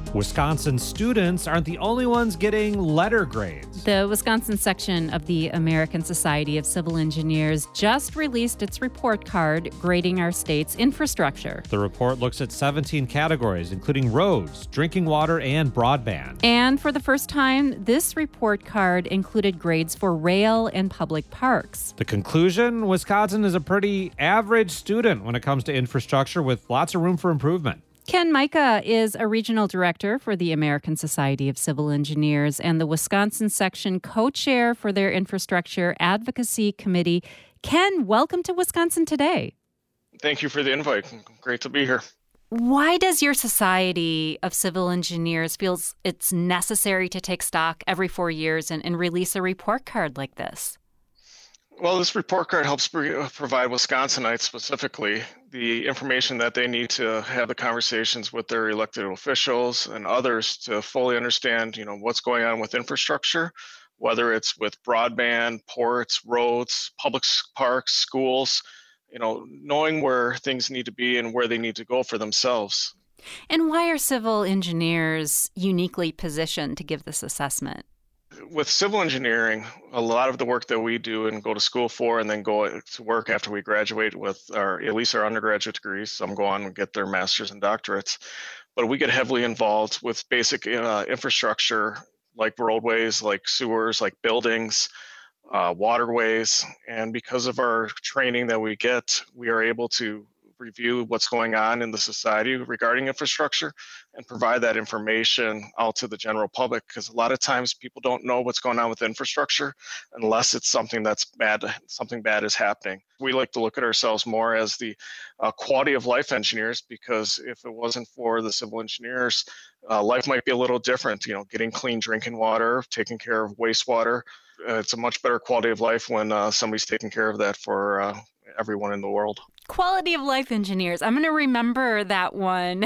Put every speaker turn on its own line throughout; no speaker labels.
Wisconsin students aren't the only ones getting letter grades.
The Wisconsin section of the American Society of Civil Engineers just released its report card grading our state's infrastructure.
The report looks at 17 categories, including roads, drinking water, and broadband.
And for the first time, this report card included grades for rail and public parks.
The conclusion, Wisconsin is a pretty average student when it comes to infrastructure with lots of room for improvement.
Ken Mika is a regional director for the American Society of Civil Engineers and the Wisconsin section co-chair for their infrastructure advocacy committee. Ken, welcome to Wisconsin Today.
Thank you for the invite. Great to be here.
Why does your Society of Civil Engineers feels it's necessary to take stock every 4 years and release a report card like this?
Well, this report card helps provide Wisconsinites specifically the information that they need to have the conversations with their elected officials and others to fully understand, what's going on with infrastructure, whether it's with broadband, ports, roads, public parks, schools, knowing where things need to be and where they need to go for themselves.
And why are civil engineers uniquely positioned to give this assessment?
With civil engineering, a lot of the work that we do and go to school for and then go to work after we graduate with at least our undergraduate degrees, some go on and get their master's and doctorates, but we get heavily involved with basic infrastructure like roadways, like sewers, like buildings, waterways. And because of our training that we get, we are able to review what's going on in the society regarding infrastructure and provide that information out to the general public, because a lot of times people don't know what's going on with infrastructure unless it's something that's bad, something bad is happening. We like to look at ourselves more as the quality of life engineers, because if it wasn't for the civil engineers, life might be a little different, getting clean drinking water, taking care of wastewater. It's a much better quality of life when somebody's taking care of that for everyone in the world.
Quality of life engineers. I'm going to remember that one.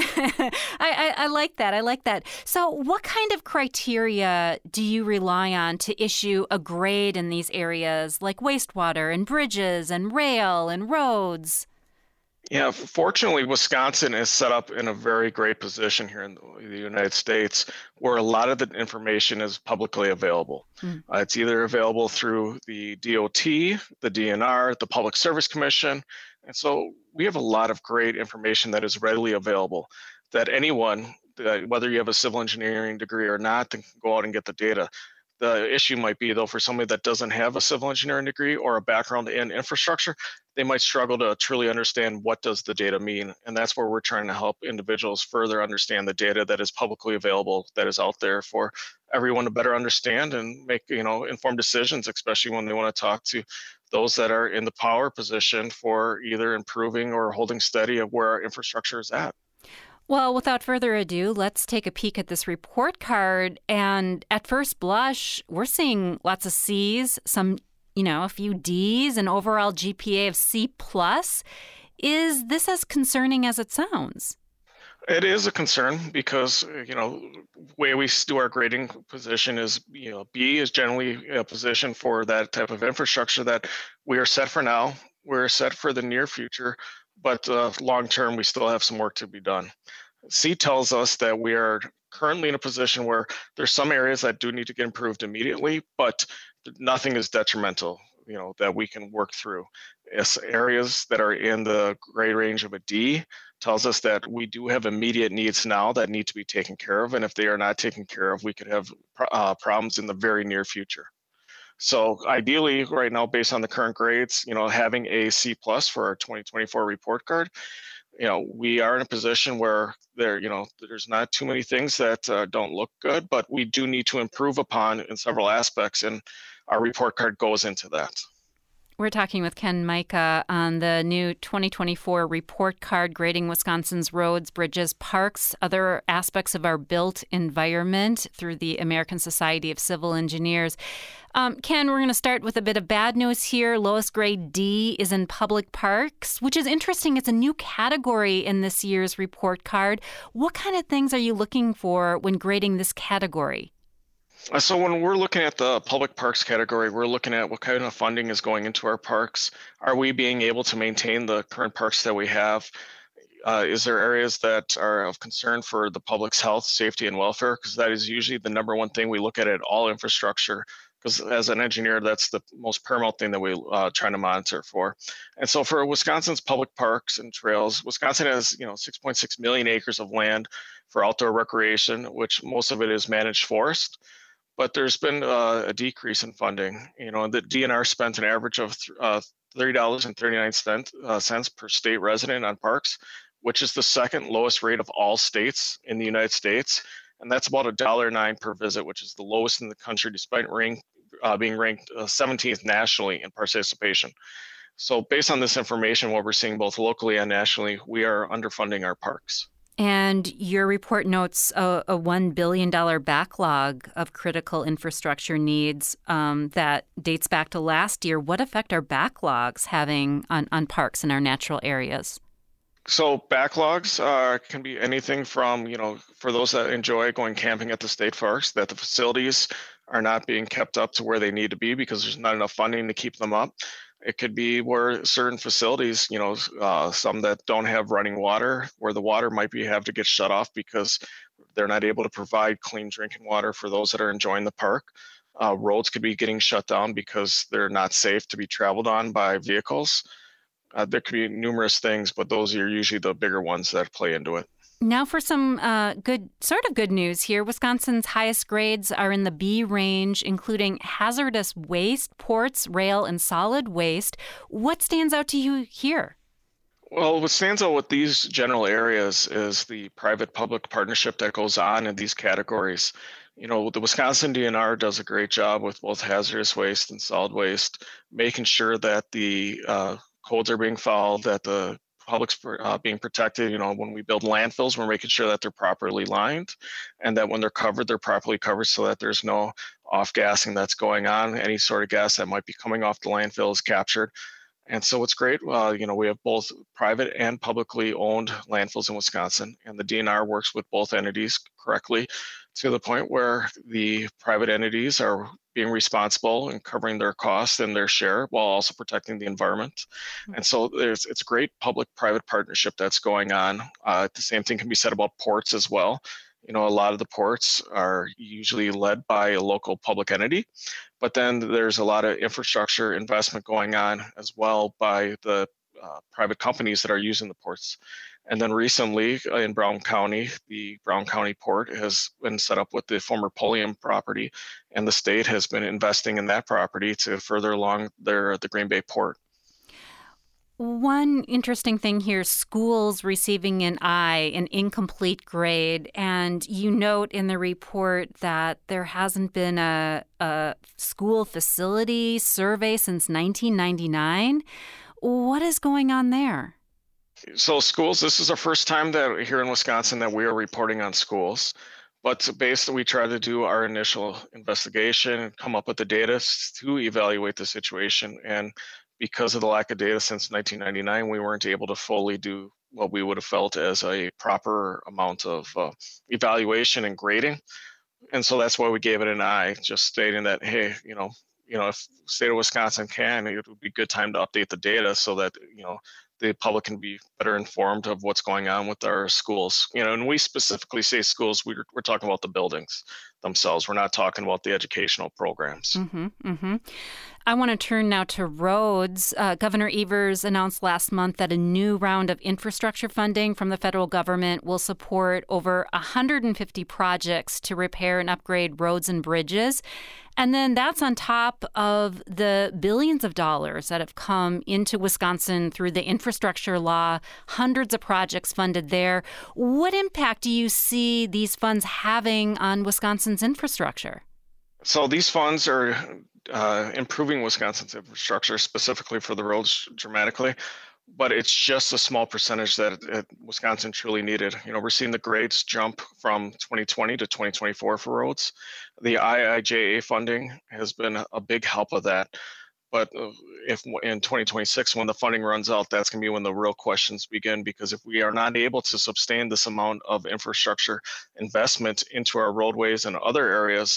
I like that. I like that. So what kind of criteria do you rely on to issue a grade in these areas like wastewater and bridges and rail and roads?
Yeah, fortunately, Wisconsin is set up in a very great position here in the United States where a lot of the information is publicly available. It's either available through the DOT, the DNR, the Public Service Commission. And so we have a lot of great information that is readily available that anyone, whether you have a civil engineering degree or not, can go out and get the data. The issue might be, though, for somebody that doesn't have a civil engineering degree or a background in infrastructure, they might struggle to truly understand what does the data mean. And that's where we're trying to help individuals further understand the data that is publicly available, that is out there for everyone to better understand and make, informed decisions, especially when they want to talk to those that are in the power position for either improving or holding steady of where our infrastructure is at.
Well, without further ado, let's take a peek at this report card. And at first blush, we're seeing lots of C's, some, a few D's, an overall GPA of C+. Is this as concerning as it sounds?
It is a concern because, the way we do our grading position is, B is generally a position for that type of infrastructure that we are set for now. We're set for the near future, but long term, we still have some work to be done. C tells us that we are currently in a position where there's some areas that do need to get improved immediately, but nothing is detrimental, that we can work through. As areas that are in the grade range of a D tells us that we do have immediate needs now that need to be taken care of. And if they are not taken care of, we could have problems in the very near future. So ideally, right now, based on the current grades, having a C+ for our 2024 report card, we are in a position where there's not too many things that don't look good, but we do need to improve upon in several aspects, and our report card goes into that.
We're talking with Ken Mika on the new 2024 report card grading Wisconsin's roads, bridges, parks, other aspects of our built environment through the American Society of Civil Engineers. Ken, we're going to start with a bit of bad news here. Lowest grade D is in public parks, which is interesting. It's a new category in this year's report card. What kind of things are you looking for when grading this category?
So when we're looking at the public parks category, we're looking at what kind of funding is going into our parks. Are we being able to maintain the current parks that we have? is there areas that are of concern for the public's health, safety, and welfare? Because that is usually the number one thing we look at all infrastructure. Because as an engineer, that's the most paramount thing that we try to monitor for. And so for Wisconsin's public parks and trails, Wisconsin has 6.6 million acres of land for outdoor recreation, which most of it is managed forest. But there's been a decrease in funding. The DNR spent an average of $30.39 per state resident on parks, which is the second lowest rate of all states in the United States. And that's about $1.09 per visit, which is the lowest in the country, despite being ranked 17th nationally in participation. So based on this information, what we're seeing both locally and nationally, we are underfunding our parks.
And your report notes a $1 billion backlog of critical infrastructure needs that dates back to last year. What effect are backlogs having on parks in our natural areas?
So backlogs can be anything from, for those that enjoy going camping at the state parks, that the facilities are not being kept up to where they need to be because there's not enough funding to keep them up. It could be where certain facilities, some that don't have running water, where the water might have to get shut off because they're not able to provide clean drinking water for those that are enjoying the park. Roads could be getting shut down because they're not safe to be traveled on by vehicles. There could be numerous things, but those are usually the bigger ones that play into it.
Now for some good news here. Wisconsin's highest grades are in the B range, including hazardous waste, ports, rail, and solid waste. What stands out to you here?
Well, what stands out with these general areas is the private-public partnership that goes on in these categories. The Wisconsin DNR does a great job with both hazardous waste and solid waste, making sure that the codes are being followed, that the public's being protected. When we build landfills, we're making sure that they're properly lined and that when they're covered, they're properly covered so that there's no off-gassing that's going on. Any sort of gas that might be coming off the landfill is captured. And so it's great. We have both private and publicly owned landfills in Wisconsin, and the DNR works with both entities correctly to the point where the private entities are being responsible and covering their costs and their share while also protecting the environment. And so it's a great public-private partnership that's going on. The same thing can be said about ports as well. A lot of the ports are usually led by a local public entity, but then there's a lot of infrastructure investment going on as well by the private companies that are using the ports. And then recently in Brown County, the Brown County Port has been set up with the former Pulliam property, and the state has been investing in that property to further along the Green Bay Port.
One interesting thing here, schools receiving an I, an incomplete grade, and you note in the report that there hasn't been a school facility survey since 1999. What is going on there?
So schools, this is the first time that here in Wisconsin that we are reporting on schools. But basically, we try to do our initial investigation and come up with the data to evaluate the situation. And because of the lack of data since 1999, we weren't able to fully do what we would have felt as a proper amount of evaluation and grading. And so that's why we gave it an I, just stating that, hey, if state of Wisconsin can, it would be a good time to update the data so that, the public can be better informed of what's going on with our schools. And we specifically say schools, we're talking about the buildings themselves. We're not talking about the educational programs.
Mm-hmm, mm-hmm. I want to turn now to roads. Governor Evers announced last month that a new round of infrastructure funding from the federal government will support over 150 projects to repair and upgrade roads and bridges. And then that's on top of the billions of dollars that have come into Wisconsin through the infrastructure law, hundreds of projects funded there. What impact do you see these funds having on Wisconsin's infrastructure?
So these funds are improving Wisconsin's infrastructure, specifically for the roads, dramatically. But it's just a small percentage that Wisconsin truly needed. We're seeing the grades jump from 2020 to 2024 for roads. The IIJA funding has been a big help of that. But if in 2026, when the funding runs out, that's going to be when the real questions begin. Because if we are not able to sustain this amount of infrastructure investment into our roadways and other areas,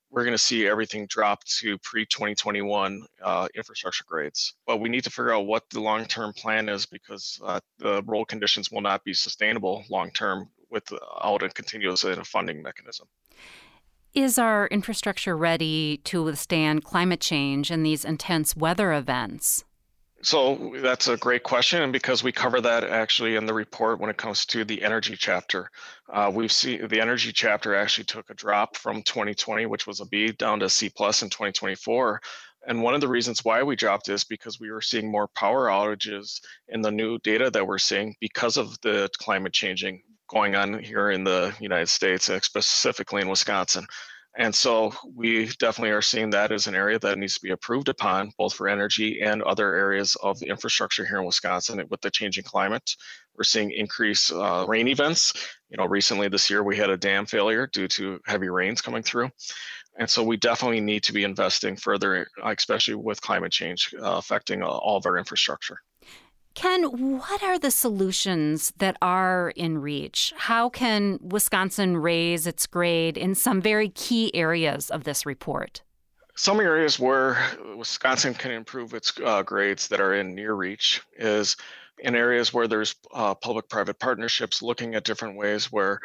we're going to see everything drop to pre-2021 infrastructure grades. But we need to figure out what the long-term plan is, because the road conditions will not be sustainable long-term without a continuous funding mechanism.
Is our infrastructure ready to withstand climate change and these intense weather events?
So that's a great question, and because we cover that actually in the report when it comes to the energy chapter. We've seen the energy chapter actually took a drop from 2020, which was a B, down to C plus in 2024. And one of the reasons why we dropped is because we were seeing more power outages in the new data that we're seeing because of the climate changing going on here in the United States, and specifically in Wisconsin. And so we definitely are seeing that as an area that needs to be improved upon, both for energy and other areas of the infrastructure here in Wisconsin with the changing climate. We're seeing increased rain events. Recently this year we had a dam failure due to heavy rains coming through. And so we definitely need to be investing further, especially with climate change affecting all of our infrastructure.
Ken, what are the solutions that are in reach? How can Wisconsin raise its grade in some very key areas of this report?
Some areas where Wisconsin can improve its grades that are in near reach is in areas where there's public-private partnerships, looking at different ways where,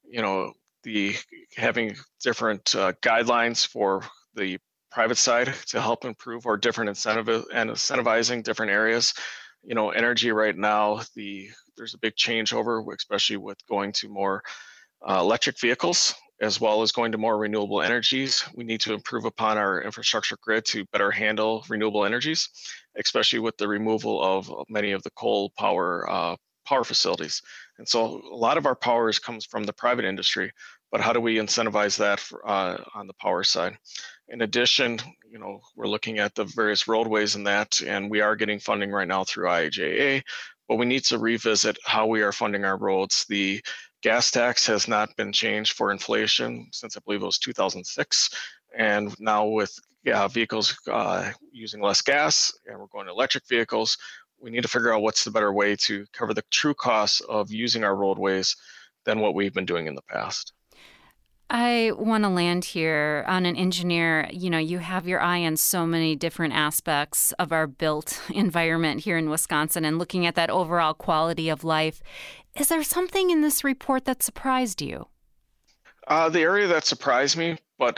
having different guidelines for the private side to help improve, or different incentivizing different areas. Energy right now, there's a big changeover, especially with going to more electric vehicles, as well as going to more renewable energies. We need to improve upon our infrastructure grid to better handle renewable energies, especially with the removal of many of the coal power facilities. And so a lot of our power comes from the private industry, but how do we incentivize that on the power side? In addition, we're looking at the various roadways in that, and we are getting funding right now through IIJA, but we need to revisit how we are funding our roads. The gas tax has not been changed for inflation since I believe it was 2006. And now with vehicles using less gas, and we're going to electric vehicles, we need to figure out what's the better way to cover the true costs of using our roadways than what we've been doing in the past.
I want to land here on an engineer. You have your eye on so many different aspects of our built environment here in Wisconsin and looking at that overall quality of life. Is there something in this report that surprised you?
The area that surprised me, but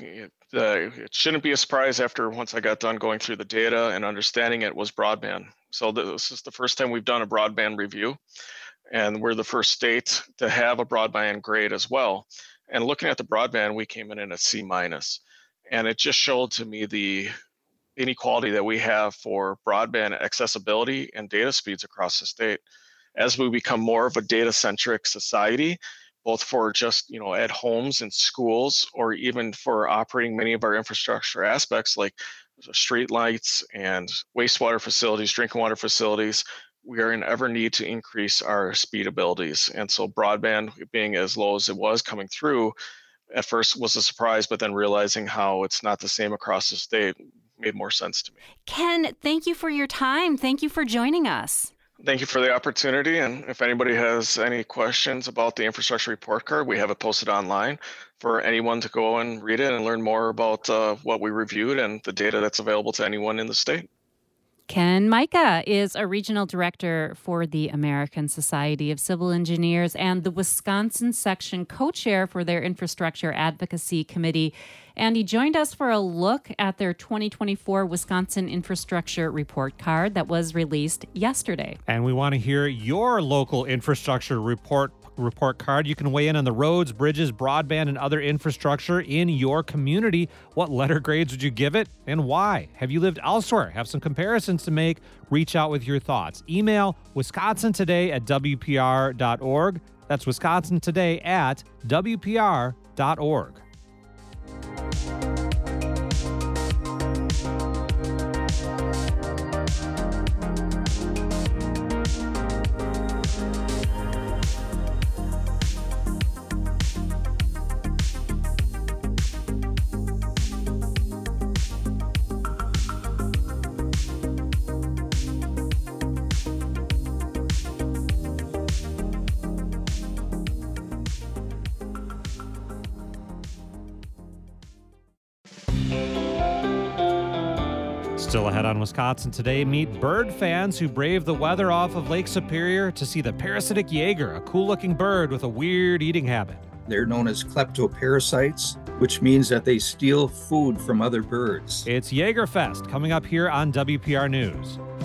it shouldn't be a surprise after once I got done going through the data and understanding it, was broadband. So this is the first time we've done a broadband review, and we're the first state to have a broadband grade as well. And looking at the broadband, we came in at a C minus. And it just showed to me the inequality that we have for broadband accessibility and data speeds across the state. As we become more of a data-centric society, both for just, at homes and schools, or even for operating many of our infrastructure aspects like street lights and wastewater facilities, drinking water facilities, we are in ever need to increase our speed abilities. And so broadband being as low as it was coming through, at first was a surprise, but then realizing how it's not the same across the state made more sense to me.
Ken, thank you for your time. Thank you for joining us.
Thank you for the opportunity. And if anybody has any questions about the infrastructure report card, we have it posted online for anyone to go and read it and learn more about what we reviewed and the data that's available to anyone in the state.
Ken Mika is a regional director for the American Society of Civil Engineers and the Wisconsin section co-chair for their Infrastructure Advocacy Committee. And he joined us for a look at their 2024 Wisconsin Infrastructure Report Card that was released yesterday.
And we want to hear your local infrastructure report card. You can weigh in on the roads, bridges, broadband, and other infrastructure in your community. What letter grades would you give it and why? Have you lived elsewhere? Have some comparisons to make? Reach out with your thoughts. Email wisconsintoday@wpr.org. That's wisconsintoday@wpr.org. Still ahead on Wisconsin Today, meet bird fans who brave the weather off of Lake Superior to see the parasitic jaeger, a cool-looking bird with a weird eating habit.
They're known as kleptoparasites, which means that they steal food from other birds.
It's Jaegerfest coming up here on WPR News.